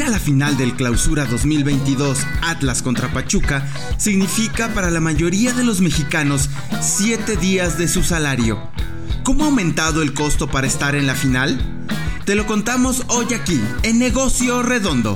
a la final del Clausura 2022 Atlas contra Pachuca significa para la mayoría de los mexicanos 7 días de su salario. ¿Cómo ha aumentado el costo para estar en la final? Te lo contamos hoy aquí, en Negocio Redondo.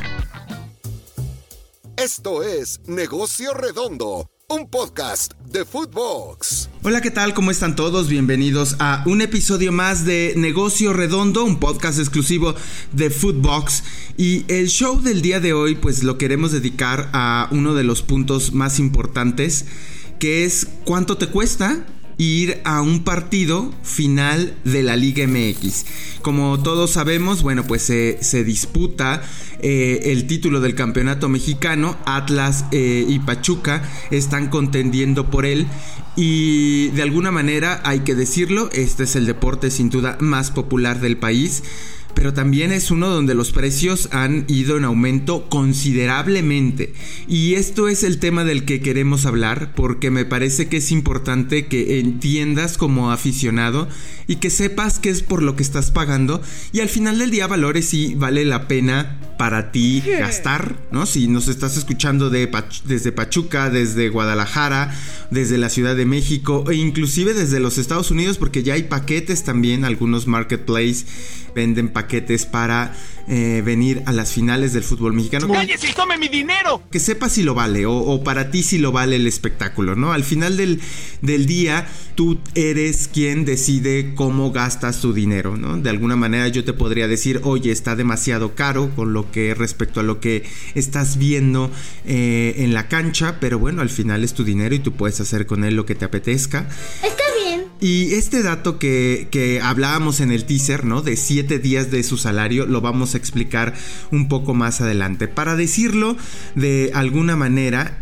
Esto es Negocio Redondo, un podcast de Footbox. Hola, ¿qué tal? ¿Cómo están todos? Bienvenidos a un episodio más de Negocio Redondo, un podcast exclusivo de Footbox. Y el show del día de hoy, pues lo queremos dedicar a uno de los puntos más importantes, que es ¿cuánto te cuesta ir a un partido final de la Liga MX? Como todos sabemos, bueno, pues se disputa el título del campeonato mexicano. Atlas y Pachuca están contendiendo por él. Y de alguna manera, hay que decirlo, este es el deporte sin duda más popular del país, pero también es uno donde los precios han ido en aumento considerablemente. Y esto es el tema del que queremos hablar, porque me parece que es importante que entiendas como aficionado y que sepas qué es por lo que estás pagando, y al final del día valores si vale la pena para ti gastar, ¿no? Si nos estás escuchando desde Pachuca, desde Guadalajara, desde la Ciudad de México e inclusive desde los Estados Unidos, porque ya hay paquetes también. Algunos marketplaces venden paquetes para venir a las finales del fútbol mexicano. ¡Cállese y tome mi dinero! Que sepas si lo vale o para ti si lo vale el espectáculo, ¿no? Al final del día, tú eres quien decide cómo gastas tu dinero, ¿no? De alguna manera yo te podría decir, oye, está demasiado caro con lo que respecto a lo que estás viendo en la cancha, pero bueno, al final es tu dinero y tú puedes hacer con él lo que te apetezca. Está bien. Y este dato que hablábamos en el teaser, ¿no? De 7 días de su salario, lo vamos a explicar un poco más adelante. Para decirlo de alguna manera,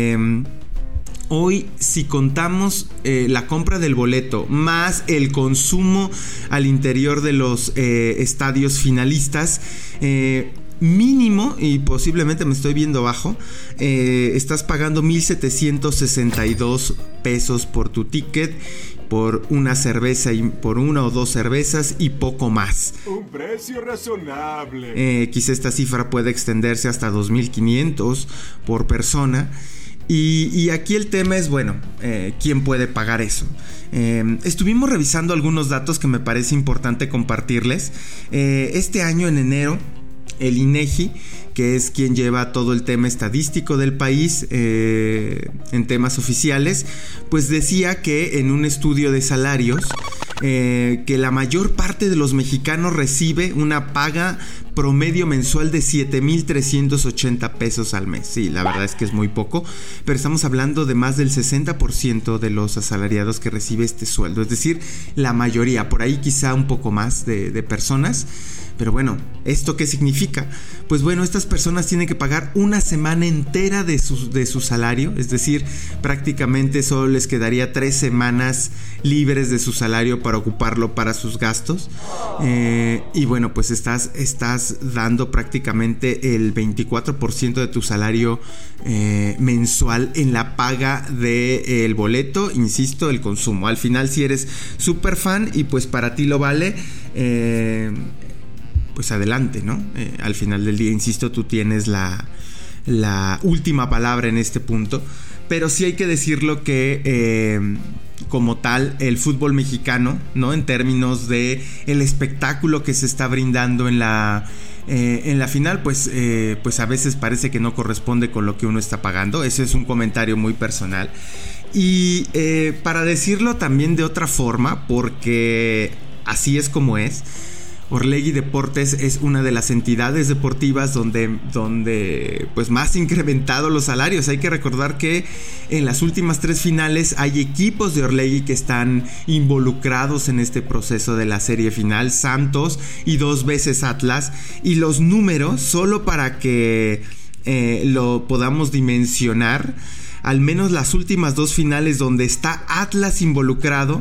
hoy, si contamos la compra del boleto más el consumo al interior de los estadios finalistas, mínimo, y posiblemente me estoy viendo bajo, estás pagando 1,762 pesos por tu ticket, por una cerveza y por una o dos cervezas y poco más. Un precio razonable. Quizá esta cifra puede extenderse hasta 2,500 por persona. Y aquí el tema es, bueno, ¿quién puede pagar eso? Estuvimos revisando algunos datos que me parece importante compartirles. Este año, en enero, el INEGI, que es quien lleva todo el tema estadístico del país en temas oficiales, pues decía que en un estudio de salarios, que la mayor parte de los mexicanos recibe una paga promedio mensual de 7,380 pesos al mes. Sí, la verdad es que es muy poco, pero estamos hablando de más del 60% de los asalariados que recibe este sueldo, es decir, la mayoría, por ahí quizá un poco más de personas. Pero bueno, ¿esto qué significa? Pues bueno, estas personas tienen que pagar una semana entera de su salario, es decir, prácticamente solo les quedaría 3 semanas libres de su salario para ocuparlo para sus gastos. Y bueno, pues estás dando prácticamente el 24% de tu salario mensual en la paga del boleto, insisto, el consumo. Al final, si eres súper fan y pues para ti lo vale, pues adelante, ¿no? Al final del día, insisto, tú tienes la última palabra en este punto. Pero sí hay que decirlo que como tal, el fútbol mexicano, ¿no? En términos de el espectáculo que se está brindando en la final, pues a veces parece que no corresponde con lo que uno está pagando. Ese es un comentario muy personal. Y para decirlo también de otra forma, porque así es como es, Orlegui Deportes es una de las entidades deportivas donde pues más incrementado los salarios. Hay que recordar que en las últimas 3 finales hay equipos de Orlegui que están involucrados en este proceso de la serie final: Santos y 2 veces Atlas. Y los números, solo para que lo podamos dimensionar, al menos las últimas 2 finales donde está Atlas involucrado,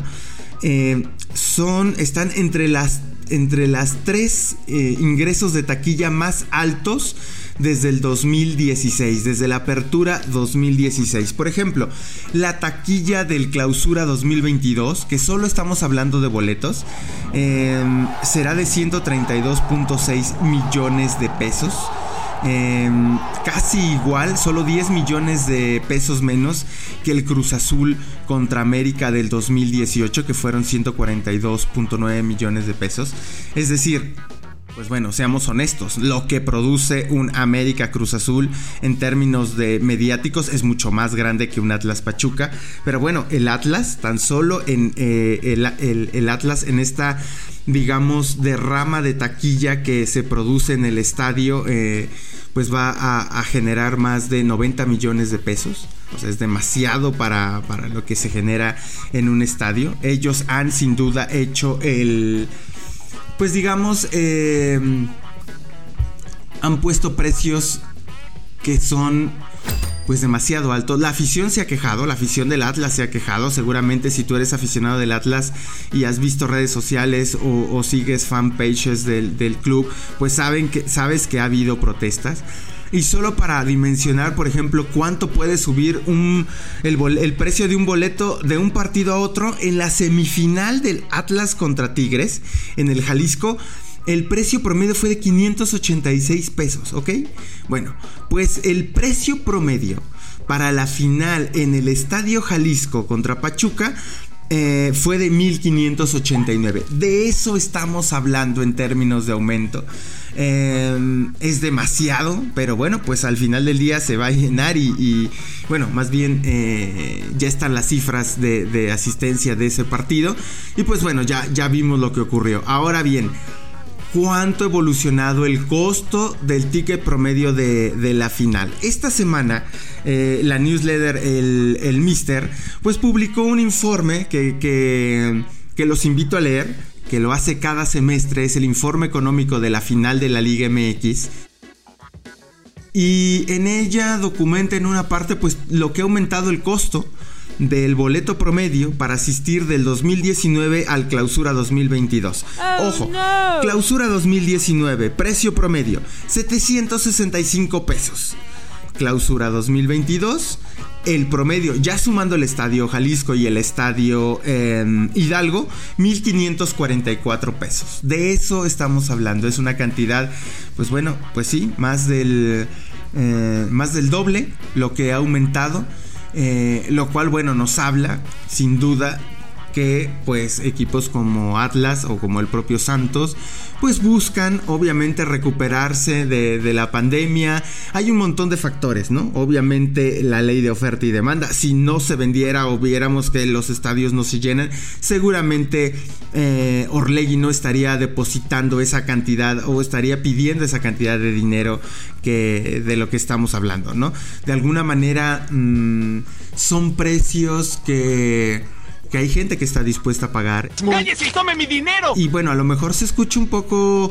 están entre las 3 ingresos de taquilla más altos desde el 2016, desde la apertura 2016. Por ejemplo, la taquilla del Clausura 2022, que solo estamos hablando de boletos, será de 132.6 millones de pesos. casi igual, solo 10 millones de pesos menos que el Cruz Azul contra América del 2018, que fueron 142.9 millones de pesos. Es decir, pues bueno, seamos honestos, lo que produce un América Cruz Azul en términos de mediáticos es mucho más grande que un Atlas Pachuca. Pero bueno, el Atlas, tan solo en el Atlas en esta, digamos, derrama de taquilla que se produce en el estadio, pues va a generar más de 90 millones de pesos. O sea, es demasiado para lo que se genera en un estadio. Ellos han sin duda hecho pues digamos, han puesto precios que son pues demasiado altos. La afición se ha quejado, la afición del Atlas se ha quejado. Seguramente si tú eres aficionado del Atlas y has visto redes sociales o sigues fanpages del club, pues sabes que ha habido protestas. Y solo para dimensionar, por ejemplo, cuánto puede subir el precio de un boleto de un partido a otro, en la semifinal del Atlas contra Tigres, en el Jalisco, el precio promedio fue de 586 pesos, ¿ok? Bueno, pues el precio promedio para la final en el Estadio Jalisco contra Pachuca fue de 1,589. De eso estamos hablando en términos de aumento. Es demasiado, pero bueno, pues al final del día se va a llenar y bueno, más bien ya están las cifras de asistencia de ese partido y pues bueno, ya vimos lo que ocurrió. Ahora bien, ¿cuánto ha evolucionado el costo del ticket promedio de la final? Esta semana la newsletter el Mister pues publicó un informe que los invito a leer, que lo hace cada semestre. Es el informe económico de la final de la Liga MX. Y en ella documenta en una parte pues lo que ha aumentado el costo del boleto promedio para asistir del 2019 al Clausura 2022. Ojo, no. Clausura 2019, precio promedio 765 pesos. Clausura 2022, el promedio, ya sumando el Estadio Jalisco y el Estadio Hidalgo, 1,544 pesos. De eso estamos hablando. Es una cantidad, pues bueno, pues sí, más del doble lo que ha aumentado. Lo cual, bueno, nos habla sin duda que pues equipos como Atlas o como el propio Santos pues buscan obviamente recuperarse de la pandemia. Hay un montón de factores, ¿no? Obviamente la ley de oferta y demanda. Si no se vendiera o viéramos que los estadios no se llenan, seguramente Orlegui no estaría depositando esa cantidad o estaría pidiendo esa cantidad de dinero de lo que estamos hablando, ¿no? De alguna manera son precios que hay gente que está dispuesta a pagar. ¡Cállese y tome mi dinero! Y bueno, a lo mejor se escucha un poco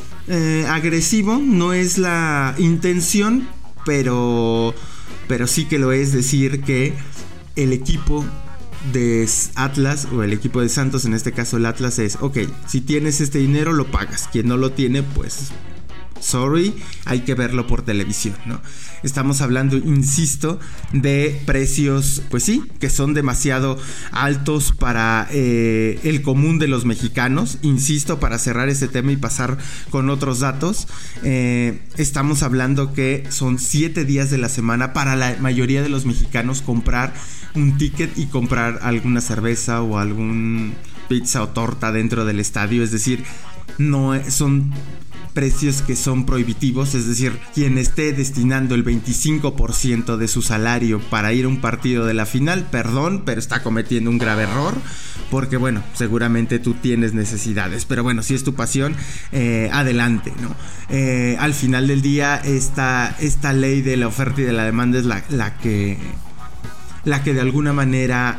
agresivo, no es la intención, pero sí que lo es decir que el equipo de Atlas o el equipo de Santos, en este caso el Atlas, es ok, si tienes este dinero lo pagas, quien no lo tiene pues sorry, hay que verlo por televisión, ¿no? Estamos hablando, insisto, de precios, pues sí, que son demasiado altos para el común de los mexicanos. Insisto, para cerrar este tema y pasar con otros datos, estamos hablando que son 7 días de la semana para la mayoría de los mexicanos comprar un ticket y comprar alguna cerveza o algún pizza o torta dentro del estadio. Es decir, no son precios que son prohibitivos. Es decir, quien esté destinando el 25% de su salario para ir a un partido de la final, perdón, pero está cometiendo un grave error, porque bueno, seguramente tú tienes necesidades, pero bueno, si es tu pasión, adelante, ¿no? Al final del día, esta ley de la oferta y de la demanda es la que de alguna manera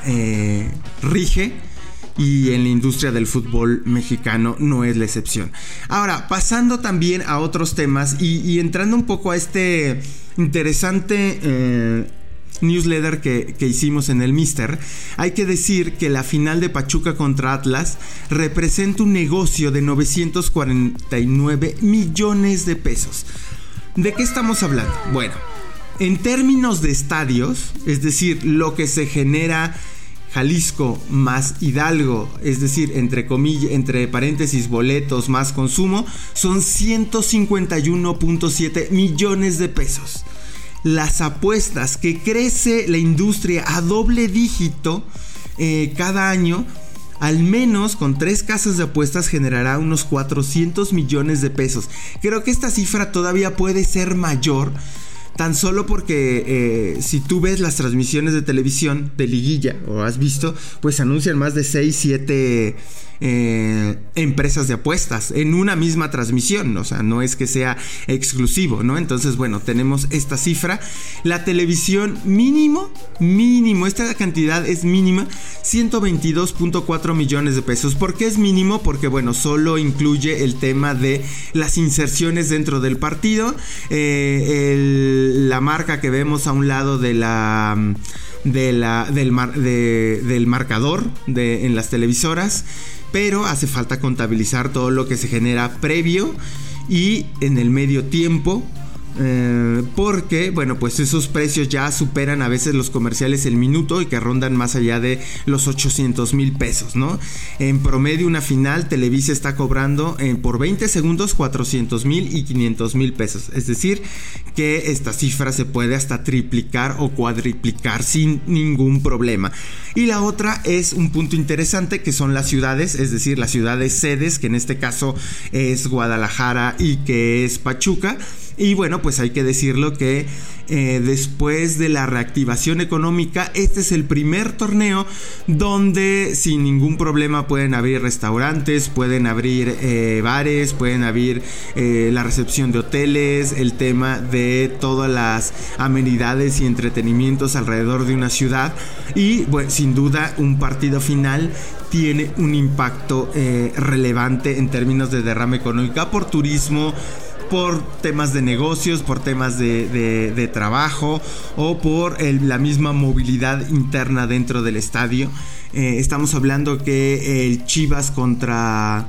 rige. Y en la industria del fútbol mexicano no es la excepción. Ahora, pasando también a otros temas y entrando un poco a este interesante newsletter que hicimos en el Mister, hay que decir que la final de Pachuca contra Atlas representa un negocio de 949 millones de pesos. ¿De qué estamos hablando? Bueno, en términos de estadios, es decir, lo que se genera Jalisco más Hidalgo, es decir, entre paréntesis, boletos más consumo, son 151.7 millones de pesos. Las apuestas, que crece la industria a doble dígito cada año, al menos con 3 casas de apuestas generará unos 400 millones de pesos. Creo que esta cifra todavía puede ser mayor, tan solo porque si tú ves las transmisiones de televisión de liguilla, o has visto, pues anuncian más de 6, 7 empresas de apuestas en una misma transmisión, o sea, no es que sea exclusivo, ¿no? Entonces, bueno, tenemos esta cifra. La televisión mínimo, esta cantidad es mínima, 122.4 millones de pesos. ¿Por qué es mínimo? Porque, bueno, solo incluye el tema de las inserciones dentro del partido, la marca que vemos a un lado del marcador en las televisoras, pero hace falta contabilizar todo lo que se genera previo y en el medio tiempo, porque, bueno, pues esos precios ya superan a veces los comerciales el minuto y que rondan más allá de los 800,000 pesos, ¿no? En promedio, una final, Televisa está cobrando por 20 segundos 400,000 y 500,000 pesos. Es decir, que esta cifra se puede hasta triplicar o cuadriplicar sin ningún problema. Y la otra es un punto interesante, que son las ciudades, es decir, las ciudades sedes, que en este caso es Guadalajara y que es Pachuca. Y bueno, pues hay que decirlo que después de la reactivación económica, este es el primer torneo donde sin ningún problema pueden abrir restaurantes, pueden abrir bares, pueden abrir la recepción de hoteles, el tema de todas las amenidades y entretenimientos alrededor de una ciudad. Y bueno, sin duda un partido final tiene un impacto relevante en términos de derrama económica por turismo, por temas de negocios, por temas de trabajo o por la misma movilidad interna dentro del estadio. Estamos hablando que el Chivas contra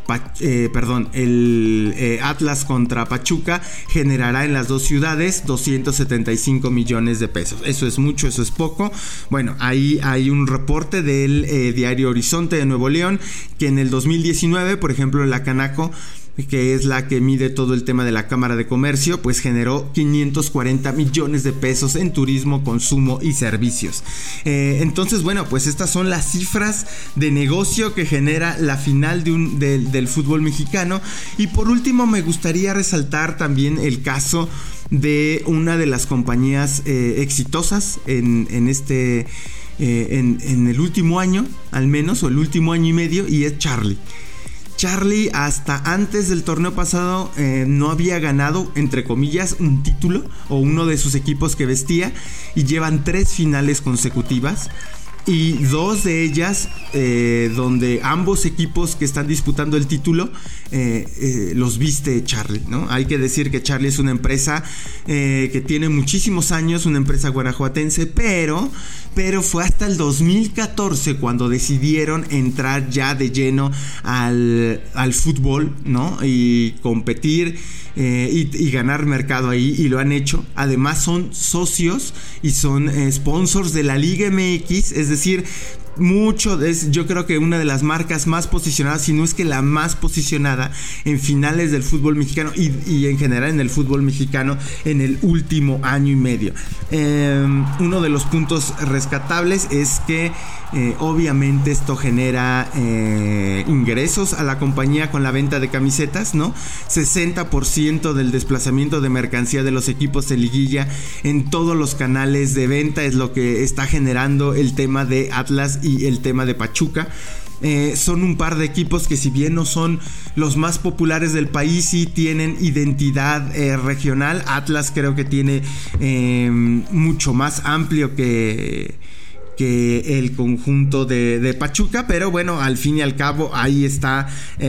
Atlas contra Pachuca generará en las dos ciudades 275 millones de pesos. Eso es mucho, eso es poco. Bueno, ahí hay un reporte del diario Horizonte de Nuevo León, que en el 2019, por ejemplo, la Canaco, que es la que mide todo el tema de la Cámara de Comercio, pues generó 540 millones de pesos en turismo, consumo y servicios. Entonces, bueno, pues estas son las cifras de negocio que genera la final del fútbol mexicano. Y por último, me gustaría resaltar también el caso de una de las compañías exitosas en el último año, al menos, o el último año y medio, y es Charlie. Charlie, hasta antes del torneo pasado, no había ganado, entre comillas, un título o uno de sus equipos que vestía, y llevan 3 finales consecutivas. Y 2 de ellas donde ambos equipos que están disputando el título los viste Charlie, ¿no? Hay que decir que Charlie es una empresa que tiene muchísimos años, una empresa guanajuatense, pero fue hasta el 2014 cuando decidieron entrar ya de lleno al fútbol, ¿no? Y competir y ganar mercado ahí, y lo han hecho. Además son socios y son sponsors de la Liga MX, es decir, yo creo que una de las marcas más posicionadas, si no es que la más posicionada en finales del fútbol mexicano y en general en el fútbol mexicano en el último año y medio. Uno de los puntos rescatables es que obviamente esto genera ingresos a la compañía con la venta de camisetas, ¿no? 60% del desplazamiento de mercancía de los equipos de liguilla en todos los canales de venta es lo que está generando el tema de Atlas y el tema de Pachuca. Son un par de equipos que, si bien no son los más populares del país, sí tienen identidad regional. Atlas creo que tiene mucho más amplio que el conjunto de Pachuca, pero bueno, al fin y al cabo ahí está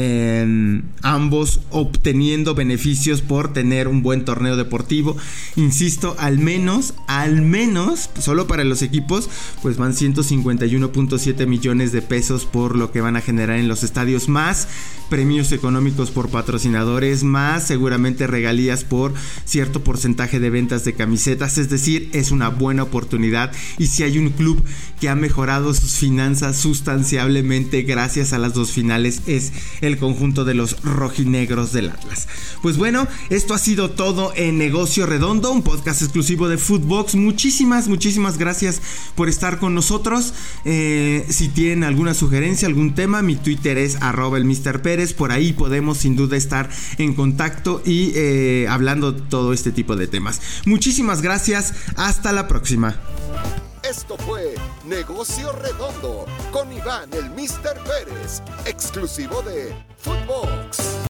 ambos obteniendo beneficios por tener un buen torneo deportivo. Insisto, al menos solo para los equipos pues van 151.7 millones de pesos por lo que van a generar en los estadios, más premios económicos por patrocinadores, más seguramente regalías por cierto porcentaje de ventas de camisetas. Es decir, es una buena oportunidad, y si hay un club que ha mejorado sus finanzas sustancialmente gracias a las 2 finales es el conjunto de los rojinegros del Atlas. Pues bueno, esto ha sido todo en Negocio Redondo, un podcast exclusivo de Footbox. Muchísimas gracias por estar con nosotros. Si tienen alguna sugerencia, algún tema, mi Twitter es @elMrPérez. Por ahí podemos sin duda estar en contacto y hablando todo este tipo de temas. Muchísimas gracias, hasta la próxima. Esto fue Negocio Redondo con Iván el Mr. Pérez, exclusivo de Footbox.